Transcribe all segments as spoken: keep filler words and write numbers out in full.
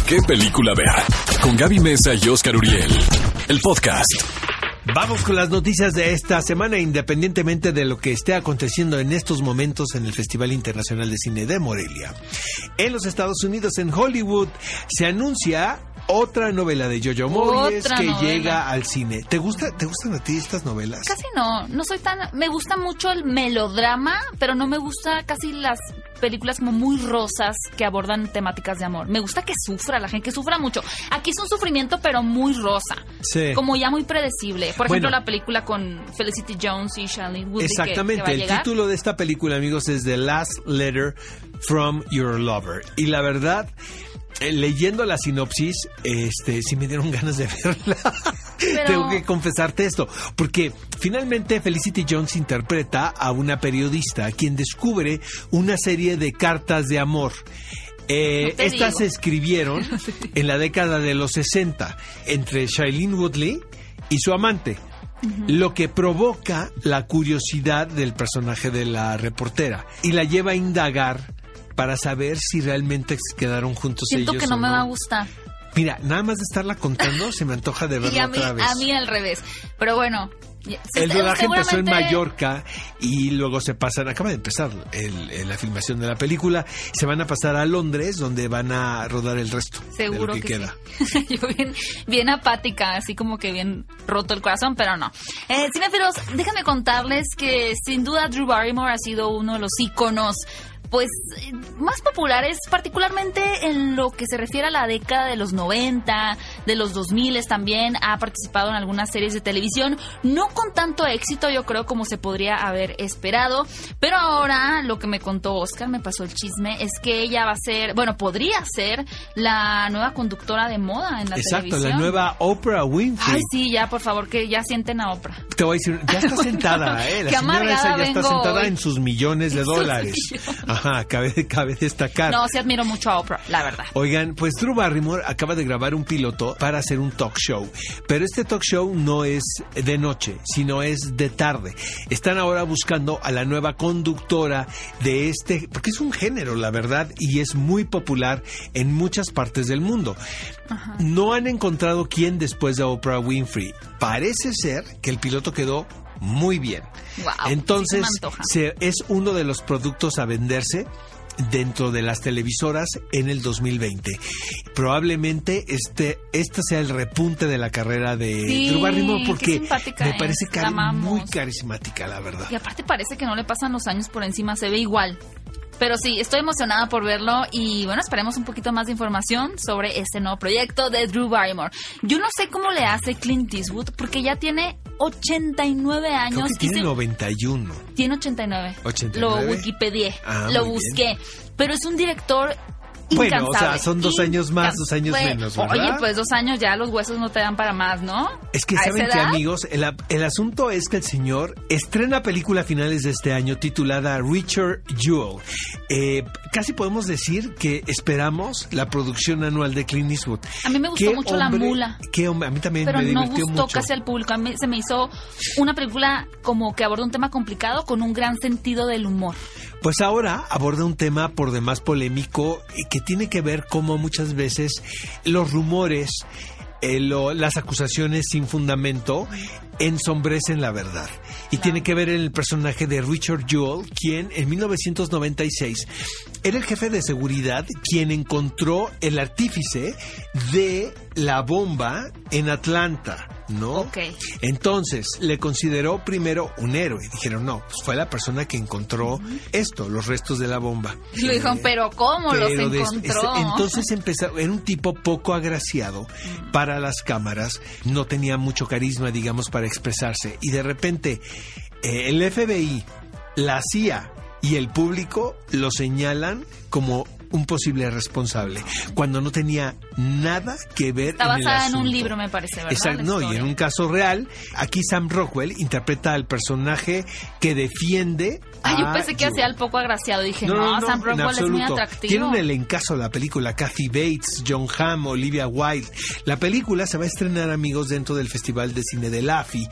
qué película ver. Con Gaby Mesa y Oscar Uriel. El podcast. Vamos con las noticias de esta semana, independientemente de lo que esté aconteciendo en estos momentos en el Festival Internacional de Cine de Morelia. En los Estados Unidos, en Hollywood, se anuncia otra novela de Jojo Moyes Otra que novela. llega al cine. ¿Te gusta, te gustan a ti estas novelas? Casi no, no soy tan... Me gusta mucho el melodrama, pero no me gusta casi las películas como muy rosas que abordan temáticas de amor. Me gusta que sufra la gente, que sufra mucho. Aquí es un sufrimiento, pero muy rosa. Sí. Como ya muy predecible. Por ejemplo, Bueno. la película con Felicity Jones y Shailene Woodley. Exactamente, que, que va a el llegar. título de esta película, amigos, es The Last Letter from Your Lover. Y la verdad, eh, leyendo la sinopsis, este, sí me dieron ganas de verla. Pero... Tengo que confesarte esto, porque finalmente Felicity Jones interpreta a una periodista quien descubre una serie de cartas de amor. Eh, No te estas digo. se escribieron en la década de los sesenta entre Shailene Woodley y su amante. Lo que provoca la curiosidad del personaje de la reportera y la lleva a indagar para saber si realmente quedaron juntos Siento ellos que no o me va a gustar. Mira, nada más de estarla contando se me antoja de Y verla a mí, otra vez. a mí al revés. Pero bueno... El rodaje empezó en seguramente- Mallorca y luego se pasan, acaba de empezar el- el- la filmación de la película, se van a pasar a Londres donde van a rodar el resto Seguro de lo que, que, queda. sí. Yo bien, bien apática, así como que bien roto el corazón, pero no. Eh, cinéfilos, déjame contarles que sin duda Drew Barrymore ha sido uno de los íconos pues eh, más populares, particularmente en lo que se refiere a la década de los noventa, de los dos mil también. Ha participado en algunas series de televisión, no con tanto éxito, yo creo, como se podría haber esperado. Pero ahora lo que me contó Oscar, me pasó el chisme, es que ella va a ser, bueno, podría ser la nueva conductora de moda en la Exacto, televisión. la nueva Oprah Winfrey. Ay, sí, ya, por favor, que ya sienten a Oprah. Te voy a decir, ya está sentada, ¿eh? La Qué señora esa ya amargada está vengo sentada hoy. en sus millones de En sus dólares. millones. Ajá, cabe, cabe destacar. No, sí admiro mucho a Oprah, la verdad. Oigan, pues Drew Barrymore acaba de grabar un piloto para hacer un talk show, pero este talk show no es de noche, sino es de tarde. Están ahora buscando a la nueva conductora de este, porque es un género, la verdad, y es muy popular en muchas partes del mundo. Ajá. No han encontrado quién después de Oprah Winfrey. Parece ser que el piloto quedó muy bien. Wow, Entonces, sí se me antoja. se- es uno de los productos a venderse dentro de las televisoras en el dos mil veinte. Probablemente este este sea el repunte de la carrera de Sí, Drew Barrymore, qué porque simpática me es, parece la cari- amamos. muy carismática, la verdad. Y aparte parece que no le pasan los años por encima, se ve igual. Pero sí, estoy emocionada por verlo y bueno, esperemos un poquito más de información sobre este nuevo proyecto de Drew Barrymore. Yo no sé cómo le hace Clint Eastwood porque ya tiene ochenta y nueve Creo años. que y tiene se- noventa y uno. Tiene ochenta y nueve. ochenta y nueve. Lo Wikipedié, Ah, lo muy busqué. Pero es un director Bueno, incansable. o sea, son dos años más, Incan- dos años Pues, menos, ¿verdad? Oye, pues dos años ya los huesos no te dan para más, ¿no? Es que ¿A saben esa que, edad? amigos, el, el asunto es que el señor estrena película a finales de este año titulada Richard Jewell. Eh, casi podemos decir que esperamos la producción anual de Clint Eastwood. A mí me gustó Qué mucho La hombre- Mula. Qué hombre, a mí también Pero me no divirtió gustó mucho. casi al público. A mí se me hizo una película como que aborda un tema complicado con un gran sentido del humor. Pues ahora aborda un tema por demás polémico eh, que tiene que ver cómo muchas veces los rumores, eh, lo- las acusaciones sin fundamento ensombrecen la verdad. Y Claro. tiene que ver en el personaje de Richard Jewell, quien en mil novecientos noventa y seis era el jefe de seguridad quien encontró el artífice de la bomba en Atlanta, ¿no? Ok. Entonces, le consideró primero un héroe. Dijeron, no, pues fue la persona que encontró esto, los restos de la bomba. Y lo dijeron, pero ¿cómo los Pero des- encontró? es- entonces empezó, era un tipo poco agraciado para las cámaras, no tenía mucho carisma, digamos, para expresarse. Y de repente, eh, el F B I, la C I A y el público lo señalan como un posible responsable, cuando no tenía nada que ver Está en el basada en un asunto. libro, me parece, ¿verdad? Exacto, La no, y historia. en un caso real, aquí Sam Rockwell interpreta al personaje que defiende Ay, yo a pensé que Jewell. hacía el poco agraciado. Dije, No, no, no, no, Sam en Rockwell es muy absoluto. atractivo. Tiene un elencazo la película, Kathy Bates, John Hamm, Olivia Wilde. La película se va a estrenar, amigos, dentro del Festival de Cine de L A F I.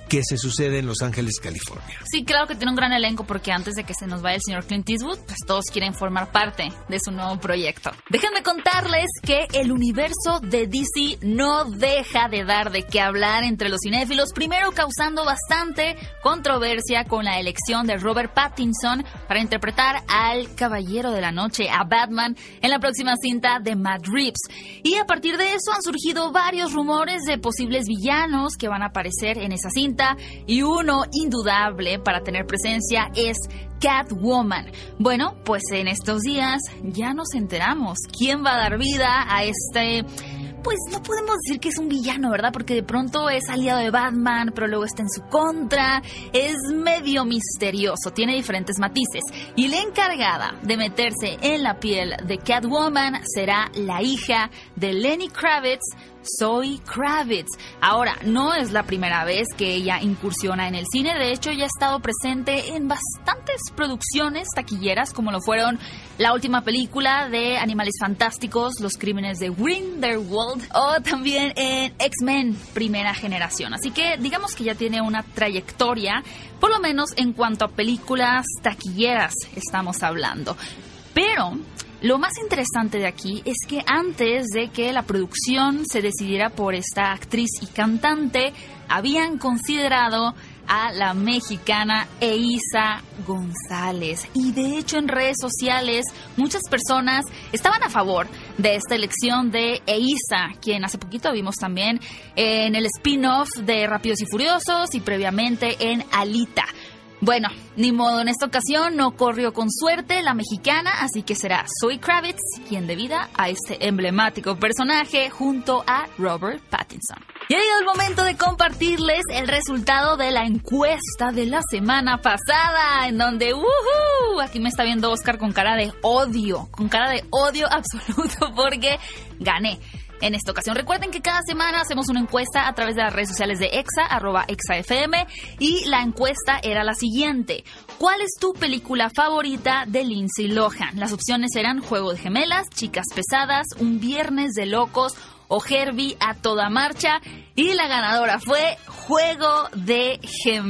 que se sucede en Los Ángeles, California. Sí, claro que tiene un gran elenco porque antes de que se nos vaya el señor Clint Eastwood, pues todos quieren formar parte de su nuevo proyecto. Déjenme contarles que el universo de D C no deja de dar de qué hablar entre los cinéfilos, primero causando bastante controversia con la elección de Robert Pattinson para interpretar al Caballero de la Noche, a Batman, en la próxima cinta de Matt Reeves. Y a partir de eso han surgido varios rumores de posibles villanos que van a aparecer en esa cinta, y uno indudable para tener presencia es Catwoman. Bueno, pues en estos días ya nos enteramos quién va a dar vida a este... Pues no podemos decir que es un villano, ¿verdad? Porque de pronto es aliado de Batman, pero luego está en su contra. Es medio misterioso, tiene diferentes matices. Y la encargada de meterse en la piel de Catwoman será la hija de Lenny Kravitz, Zoe Kravitz. Ahora, no es la primera vez que ella incursiona en el cine. De hecho, ya ha estado presente en bastantes producciones taquilleras, como lo fueron la última película de Animales Fantásticos, Los Crímenes de Grindelwald, o también en X-Men Primera Generación. Así que digamos que ya tiene una trayectoria, por lo menos en cuanto a películas taquilleras estamos hablando. Pero lo más interesante de aquí es que antes de que la producción se decidiera por esta actriz y cantante, habían considerado a la mexicana Eiza González. Y de hecho en redes sociales muchas personas estaban a favor de esta elección de Eiza, quien hace poquito vimos también en el spin-off de Rápidos y Furiosos y previamente en Alita. Bueno, ni modo, en esta ocasión no corrió con suerte la mexicana, así que será Zoe Kravitz quien dé vida a este emblemático personaje junto a Robert Pattinson. Y ha llegado el momento de compartirles el resultado de la encuesta de la semana pasada, en donde, ¡woohoo! Aquí me está viendo Oscar con cara de odio, con cara de odio absoluto porque gané. En esta ocasión, recuerden que cada semana hacemos una encuesta a través de las redes sociales de Exa, arroba ExaFM, y la encuesta era la siguiente: ¿cuál es tu película favorita de Lindsay Lohan? Las opciones eran Juego de Gemelas, Chicas Pesadas, Un Viernes de Locos o Herbie a toda marcha, y la ganadora fue Juego de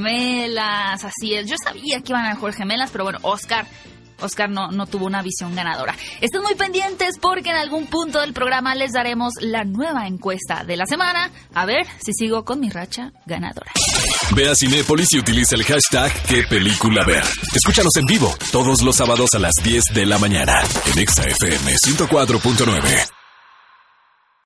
Gemelas. Así es, yo sabía que iban a Juego de Gemelas, pero bueno, Oscar... Oscar no, no tuvo una visión ganadora. Estén muy pendientes porque en algún punto del programa les daremos la nueva encuesta de la semana. A ver si sigo con mi racha ganadora. Ve a Cinépolis y utiliza el hashtag qué película ver. Escúchanos en vivo todos los sábados a las diez de la mañana en Exa F M ciento cuatro punto nueve.